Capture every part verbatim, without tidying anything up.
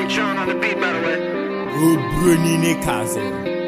King Sean on the beat, by the way. Oh, Bruni Nikaze.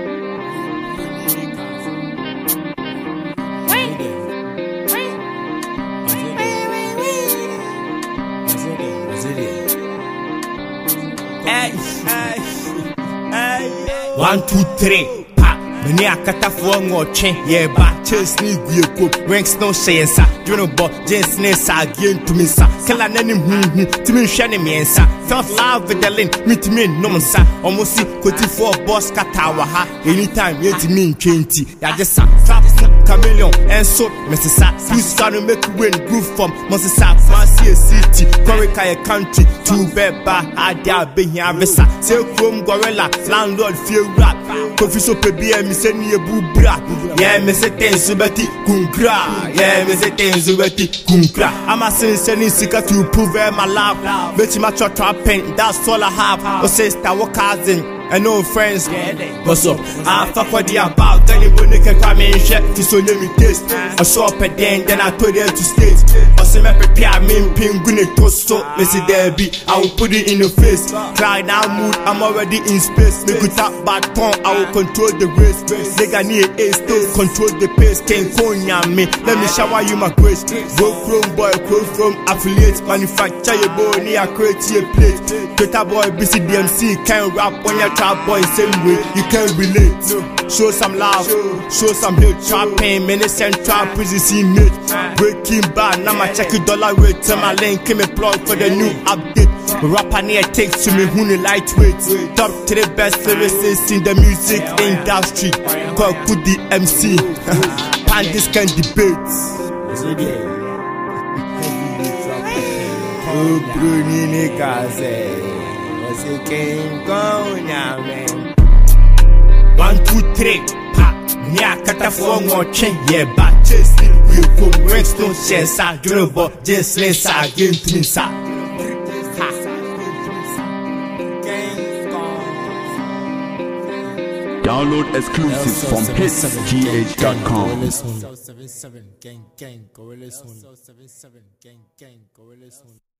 One, two, three. Many a catafong or chain, yeah, but chase me, we cook, ranks no saying, sir. You know, but just ness again to me, sir. Kill an enemy, to me, shining me, sir. Felt love with the link, meet me, no, sir. Almost see, quitting for boss Katawaha. Anytime, yet to me, twenty. I just sat, chameleon, and so, Missus Sat, who's gonna make you win, groove from Missus Sat, Fancy City, Korika country, two bed bar, I dare be here, Visa, say, Chrome Gorilla, landlord, feel rap, coffee so baby, and send me a bubra. Yeah, Miss Tensubati, Kunkra. Yeah, Miss Tensubati, Kunkra. I'm a sending sicker to prove my love. Bet you my trap pen, that's all I have. Or says our cousin. And no friends, what's up? I fuck what they about. Anybody can come in shit to so let me taste. I saw up a den, then I told them to stay. Or say, me prepare me penguin toast. So, Missy Debbie, I will put it in your face. Try now, mood, I'm already in space. Make it up bad tongue, I will control the race. They got near a still control the pace. Can't conya me, let me shower you my grace. Go from boy, go from affiliate. Manufacture your boy, near create your plate. Twitter boy, B C D M C, can't rap on your trap boy, same way, you can relate. Show some love, show some hate. Trapping, many send trap, prison see mate. Breaking bad, now my check it dollar rate. Tell my link, give me plug for the new update. Rapper near takes to me, who lightweight. Top to the best services in the music industry. Call good the M C. Pan this can debate. Oh, Bruni Nikaze. One, two, three, pa. Nya catafong or chain, yeah, but chase it. We come rest no chance, I do but just let's again to me, sir. Download exclusives from hits g h dot com. seven seven gang gang gorilla soon. seven seven gang gang gorilla soon.